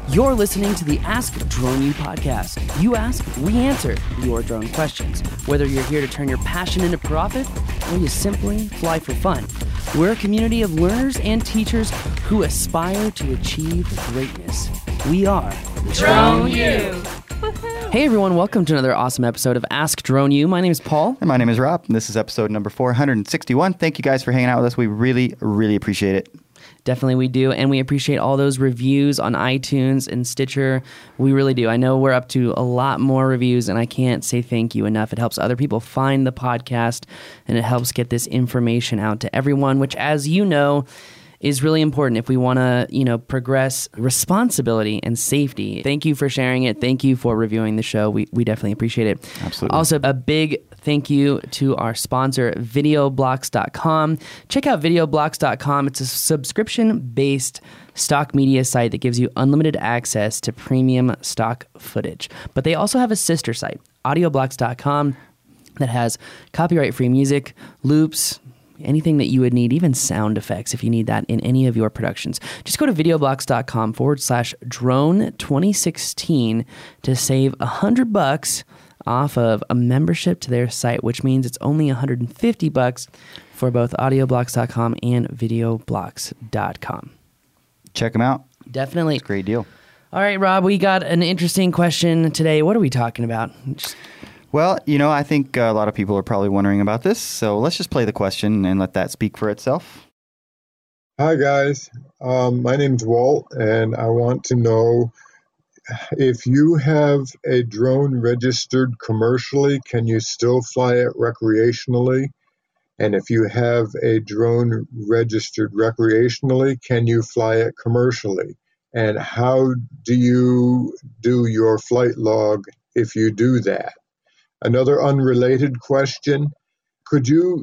You're listening to the Ask Drone U podcast. You ask, we answer your drone questions. Whether you're here to turn your passion into profit or you simply fly for fun, we're a community of learners and teachers who aspire to achieve greatness. We are Drone U. Hey everyone, welcome to another awesome episode of Ask Drone U. My name is Paul. And my name is Rob. And this is episode number 461. Thank you guys for hanging out with us. We really, really appreciate it. Definitely we do, and we appreciate all those reviews on iTunes and Stitcher. We really do. I know we're up to a lot more reviews, and I can't say thank you enough. It helps other people find the podcast, and it helps get this information out to everyone, which, as you know, is really important if we want to, progress responsibility and safety. Thank you for sharing it. Thank you for reviewing the show. We definitely appreciate it. Absolutely. Also, a big thank you to our sponsor, Videoblocks.com. Check out Videoblocks.com. It's a subscription-based stock media site that gives you unlimited access to premium stock footage. But they also have a sister site, Audioblocks.com, that has copyright-free music, loops, anything that you would need, even sound effects if you need that in any of your productions. Just go to videoblocks.com/drone2016 to save $100 off of a membership to their site, which means it's only $150 for both audioblocks.com and videoblocks.com. Check them out. Definitely. It's a great deal. All right, Rob, we got an interesting question today. What are we talking about? Well, I think a lot of people are probably wondering about this, so let's just play the question and let that speak for itself. Hi, guys. My name's Walt, and I want to know if you have a drone registered commercially, can you still fly it recreationally? And if you have a drone registered recreationally, can you fly it commercially? And how do you do your flight log if you do that? Another unrelated question, could you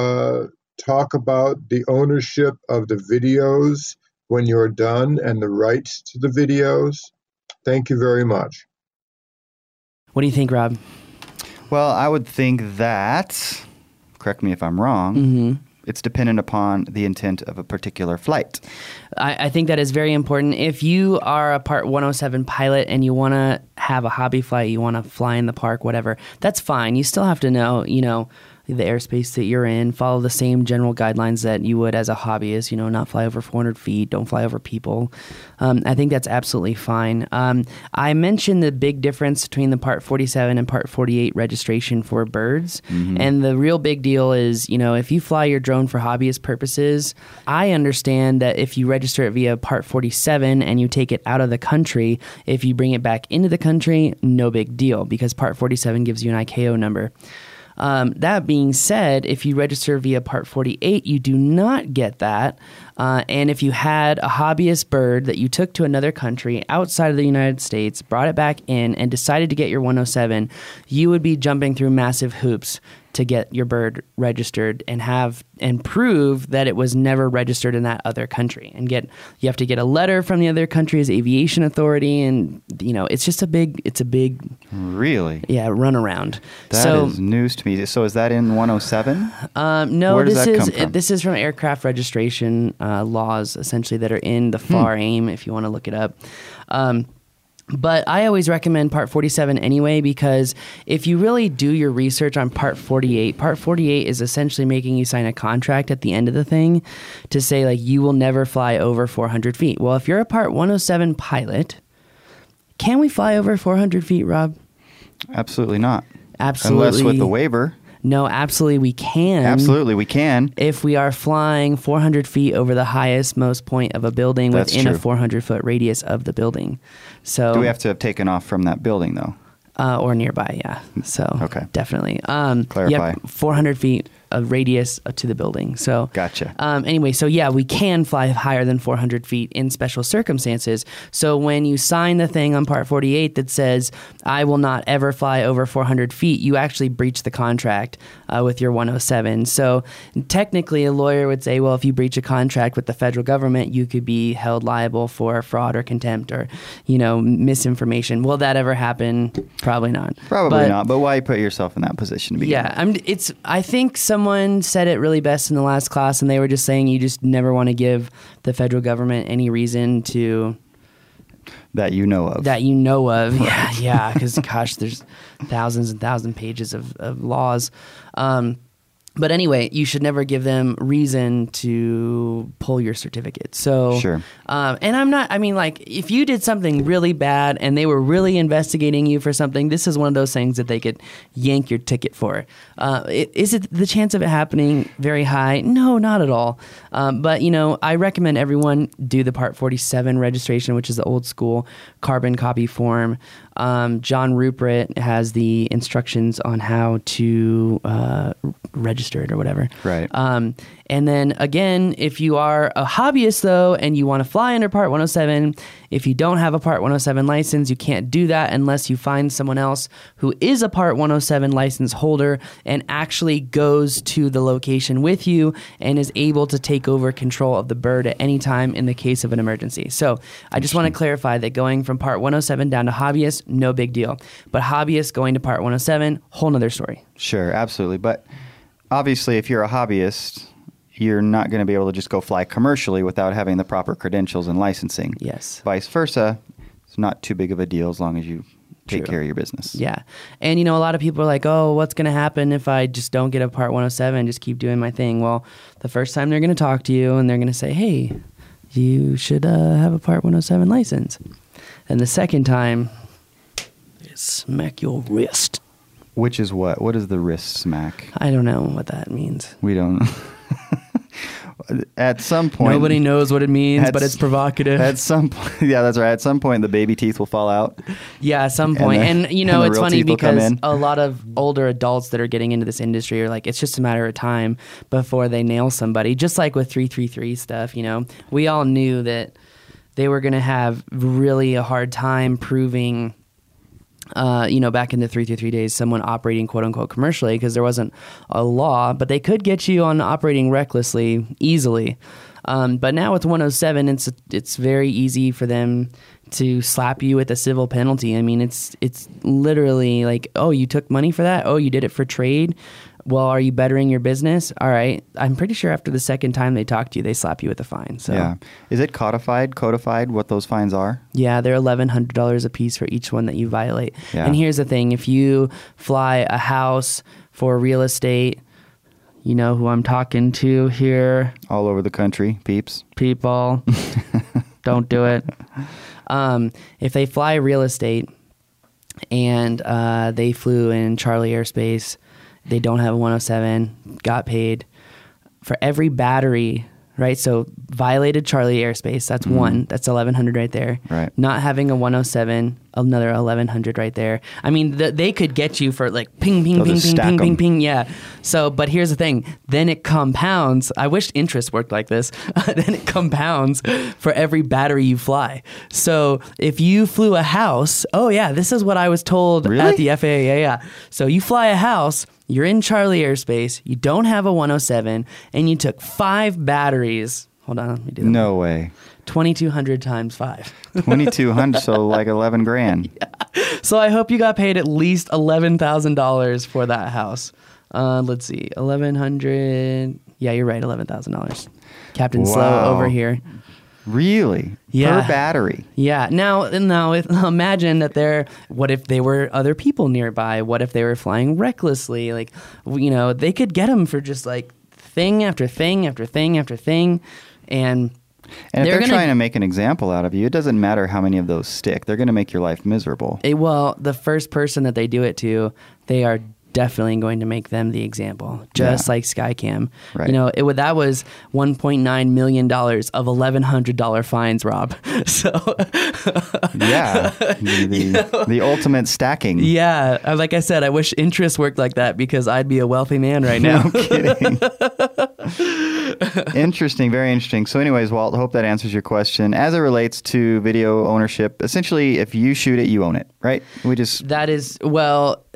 talk about the ownership of the videos when you're done and the rights to the videos? Thank you very much. What do you think, Rob? Well, I would think that, correct me if I'm wrong, it's dependent upon the intent of a particular flight. I think that is very important. If you are a Part 107 pilot and you want to have a hobby flight, you want to fly in the park, whatever, that's fine. You still have to know, the airspace that you're in, follow the same general guidelines that you would as a hobbyist, not fly over 400 feet, don't fly over people. I think that's absolutely fine. I mentioned the big difference between the Part 47 and Part 48 registration for birds. And the real big deal is, if you fly your drone for hobbyist purposes, I understand that if you register it via Part 47 and you take it out of the country, if you bring it back into the country, no big deal, because Part 47 gives you an ICAO number. That being said, if you register via Part 48, you do not get that. And if you had a hobbyist bird that you took to another country outside of the United States, brought it back in, and decided to get your 107, you would be jumping through massive hoops to get your bird registered and prove that it was never registered in that other country. And you have to get a letter from the other country's aviation authority, and it's just a big Really? Yeah, runaround. That is news to me. So is that in 107? No, Where does that come from? This is from aircraft registration laws, essentially, that are in the FAR AIM, if you want to look it up. But I always recommend Part 47 anyway, because if you really do your research on Part 48 is essentially making you sign a contract at the end of the thing to say, you will never fly over 400 feet. Well, if you're a Part 107 pilot, can we fly over 400 feet, Rob? Absolutely not. Absolutely. Unless with the waiver. No, absolutely we can. Absolutely we can. If we are flying 400 feet over the most point of a building within a 400-foot radius of the building. So do we have to have taken off from that building, though? Or nearby, yeah. So okay. Definitely. Clarify. Yep, 400 feet a radius to the building. So gotcha. Anyway, so yeah, we can fly higher than 400 feet in special circumstances. So when you sign the thing on Part 48 that says, I will not ever fly over 400 feet, you actually breach the contract with your 107. So technically a lawyer would say, well, if you breach a contract with the federal government, you could be held liable for fraud or contempt or, misinformation. Will that ever happen? Probably not. Probably not. But why put yourself in that position to begin with? Yeah, I think someone said it really best in the last class, and they were just saying you just never want to give the federal government any reason to That you know of. That you know of. Yeah, yeah. Because, gosh, there's thousands and thousands of pages of laws. But anyway, you should never give them reason to pull your certificate. So, Sure. And I mean, like, if you did something really bad and they were really investigating you for something, this is one of those things that they could yank your ticket for. Is it the chance of it happening very high? No, not at all. But, I recommend everyone do the Part 47 registration, which is the old school carbon copy form. John Rupert has the instructions on how to register it or whatever. Right. And then again, if you are a hobbyist though, and you want to fly under Part 107, if you don't have a Part 107 license, you can't do that unless you find someone else who is a Part 107 license holder and actually goes to the location with you and is able to take over control of the bird at any time in the case of an emergency. So I just want to clarify that going from Part 107 down to hobbyist, no big deal. But hobbyist going to Part 107, whole nother story. Sure, absolutely. But obviously, if you're a hobbyist, you're not going to be able to just go fly commercially without having the proper credentials and licensing. Yes. Vice versa, it's not too big of a deal as long as you take True. care of your business. Yeah. And, a lot of people are like, oh, what's going to happen if I just don't get a Part 107 and just keep doing my thing? Well, the first time they're going to talk to you and they're going to say, hey, you should have a Part 107 license. And the second time, smack your wrist. Which is what? What is the wrist smack? I don't know what that means. We don't. At some point, nobody knows what it means, but it's provocative. At some point, yeah, that's right. At some point, the baby teeth will fall out. Yeah, at some point. And the it's real funny teeth will come because in. a lot of older adults that are getting into this industry are like, it's just a matter of time before they nail somebody. Just like with 333 stuff, we all knew that they were going to have really a hard time proving back in the 333 days, someone operating quote unquote commercially because there wasn't a law, but they could get you on operating recklessly easily. But now with 107, it's very easy for them to slap you with a civil penalty. I mean, it's literally like, oh, you took money for that? Oh, you did it for trade? Well, are you bettering your business? All right. I'm pretty sure after the second time they talk to you, they slap you with a fine. So yeah. Is it codified what those fines are? Yeah, they're $1,100 a piece for each one that you violate. Yeah. And here's the thing. If you fly a house for real estate, you know who I'm talking to here. All over the country, peeps. People, don't do it. If they fly real estate and they flew in Charlie Airspace, they don't have a 107, got paid for every battery, right? So violated Charlie Airspace, that's one. That's 1,100 right there. Right. Not having a 107, another 1,100 right there. I mean, they could get you for like ping, ping, They'll ping, just ping, stack ping, 'em. ping, ping. Yeah. So, but here's the thing. Then it compounds. I wish interest worked like this. Then it compounds for every battery you fly. So if you flew a house, oh yeah, this is what I was told Really? at the FAA. Yeah. So you fly a house, you're in Charlie Airspace, you don't have a 107, and you took 5 batteries. Hold on, let me do that. No way. 2,200 times 5. 2,200, so like 11 grand. So I hope you got paid at least $11,000 for that house. Let's see, 1,100. Yeah, you're right, $11,000. Captain Wow. Slow over here. Really? Yeah. Per battery? Yeah. Now, imagine that what if there were other people nearby? What if they were flying recklessly? Like, they could get them for just like thing after thing after thing after thing. And if they're trying to make an example out of you, it doesn't matter how many of those stick. They're going to make your life miserable. Well, the first person that they do it to, they are definitely going to make them the example, just like Skycam. Right. That was $1.9 million of $1,100 fines, Rob. So Yeah. The ultimate stacking. Yeah. Like I said, I wish interest worked like that because I'd be a wealthy man right now. No kidding. Interesting. Very interesting. So anyways, Walt, I hope that answers your question. As it relates to video ownership, essentially, if you shoot it, you own it, right? That is, well,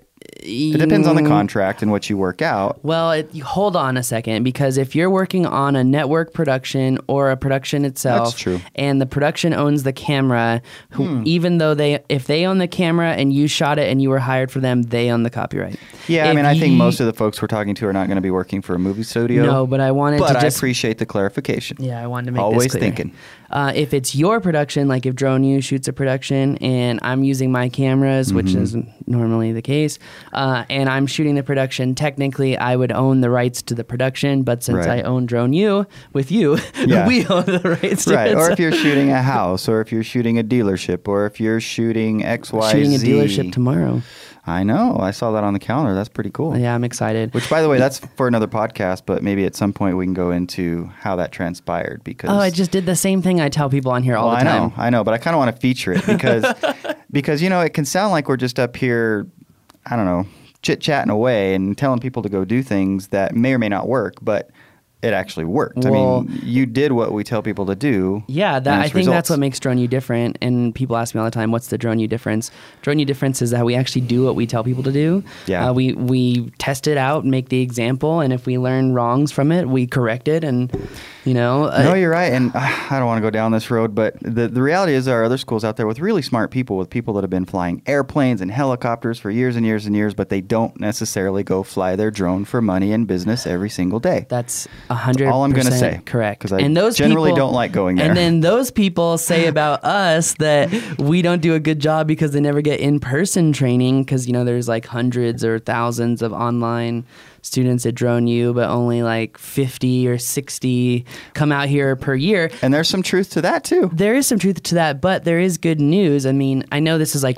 It depends on the contract and what you work out. Well, hold on a second, because if you're working on a network production or a production itself, That's true. and the production owns the camera, even though if they own the camera and you shot it and you were hired for them, they own the copyright. Yeah, If I think most of the folks we're talking to are not going to be working for a movie studio. No, but I wanted But to I just appreciate the clarification. Yeah, I wanted to make Always this clear. thinking. If it's your production, like if Drone U shoots a production and I'm using my cameras, which isn't normally the case, and I'm shooting the production, technically I would own the rights to the production, but since Right. I own Drone U with you, Yeah. we own the rights to Right, it. or So- if you're shooting a house, or if you're shooting a dealership, or if you're shooting XYZ. shooting a dealership tomorrow. I know. I saw that on the calendar. That's pretty cool. Yeah, I'm excited. Which, by the way, that's for another podcast, but maybe at some point we can go into how that transpired because... Oh, I just did the same thing I tell people on here all the time. I know, but I kind of want to feature it because it can sound like we're just up here, I don't know, chit-chatting away and telling people to go do things that may or may not work, but it actually worked. Well, you did what we tell people to do. Yeah, and I it's think that's results. what makes Drone U different. And people ask me all the time, what's the Drone U difference? Drone U difference is that we actually do what we tell people to do. Yeah. We test it out, make the example, and if we learn wrongs from it, we correct it. And, No, you're right. And I don't want to go down this road, but the reality is there are other schools out there with really smart people, with people that have been flying airplanes and helicopters for years and years and years, but they don't necessarily go fly their drone for money and business every single day. That's 100% all I'm gonna say. correct. Because I generally don't like going there. And then those people say about us that we don't do a good job because they never get in-person training because, there's like hundreds or thousands of online students at Drone U, but only like 50 or 60 come out here per year. And there's some truth to that, too. There is some truth to that, but there is good news. I mean, I know this is like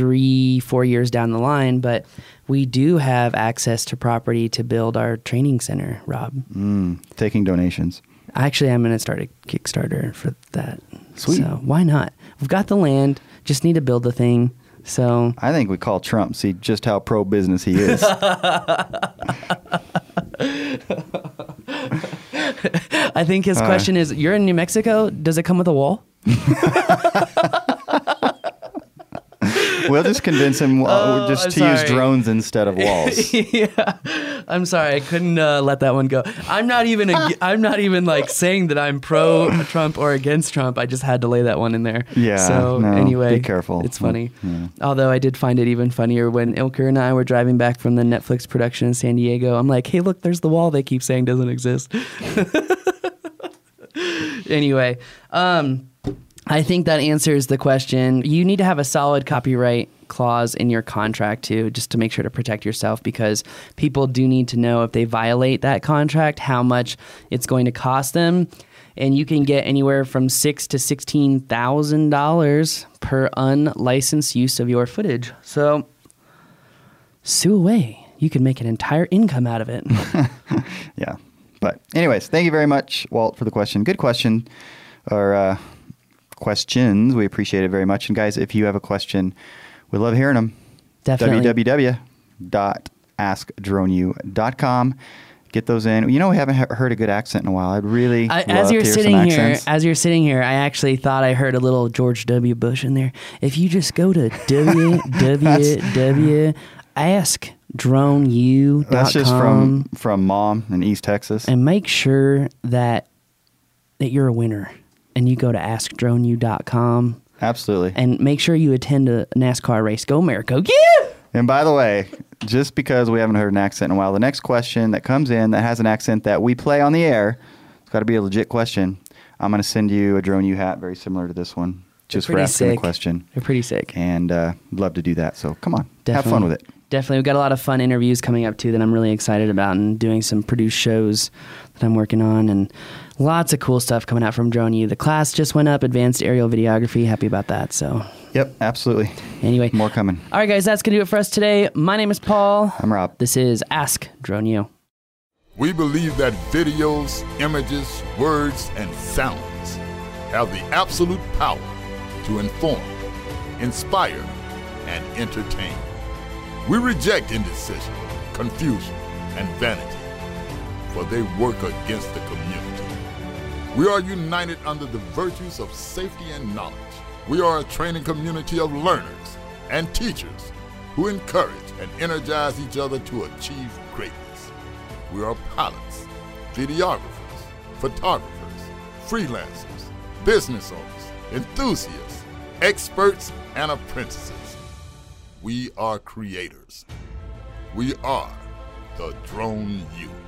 3-4 years down the line, but we do have access to property to build our training center, Rob. Taking donations. Actually, I'm going to start a Kickstarter for that. Sweet. So why not? We've got the land, just need to build the thing. So I think we call Trump, see just how pro-business he is. I think his question is, you're in New Mexico, does it come with a wall? We'll just convince him just I'm to use sorry. drones instead of walls. Yeah, I'm sorry, I couldn't let that one go. I'm not even like saying that I'm pro Trump or against Trump. I just had to lay that one in there. Yeah, So no, anyway, be careful. It's funny. Yeah. Although I did find it even funnier when Ilker and I were driving back from the Netflix production in San Diego. I'm like, hey, look, there's the wall they keep saying doesn't exist. Anyway, I think that answers the question. You need to have a solid copyright clause in your contract too, just to make sure to protect yourself, because people do need to know if they violate that contract, how much it's going to cost them. And you can get anywhere from $6,000 to $16,000 per unlicensed use of your footage. So sue away. You can make an entire income out of it. Yeah. But anyways, thank you very much, Walt, for the question. Good question. Or questions. We appreciate it very much. And guys, if you have a question, we love hearing them. Definitely. www.askdroneu.com. Get those in. We haven't heard a good accent in a while. I'd really love as you're to hear sitting some here, accents. I actually thought I heard a little George W. Bush in there. If you just go to www.askdroneu.com That's just from Mom in East Texas. and make sure that you're a winner, and you go to askdroneu.com Absolutely. and make sure you attend a NASCAR race. Go America! Yeah! And by the way, just because we haven't heard an accent in a while, the next question that comes in that has an accent that we play on the air, it's got to be a legit question. I'm going to send you a Drone U hat very similar to this one, just for pretty asking the sick. question. They're pretty sick. And love to do that. So come on, Definitely. have fun with it. Definitely. We've got a lot of fun interviews coming up, too, that I'm really excited about, and doing some produced shows that I'm working on, and lots of cool stuff coming out from Drone U. The class just went up, Advanced Aerial Videography. Happy about that. So Yep, absolutely. anyway. More coming. All right, guys, that's going to do it for us today. My name is Paul. I'm Rob. This is Ask Drone U. We believe that videos, images, words, and sounds have the absolute power to inform, inspire, and entertain. We reject indecision, confusion, and vanity, for they work against the community. We are united under the virtues of safety and knowledge. We are a training community of learners and teachers who encourage, and energize each other to achieve greatness. We are pilots, videographers, photographers, freelancers, business owners, enthusiasts, experts, and apprentices. We are creators. We are the Drone Youth.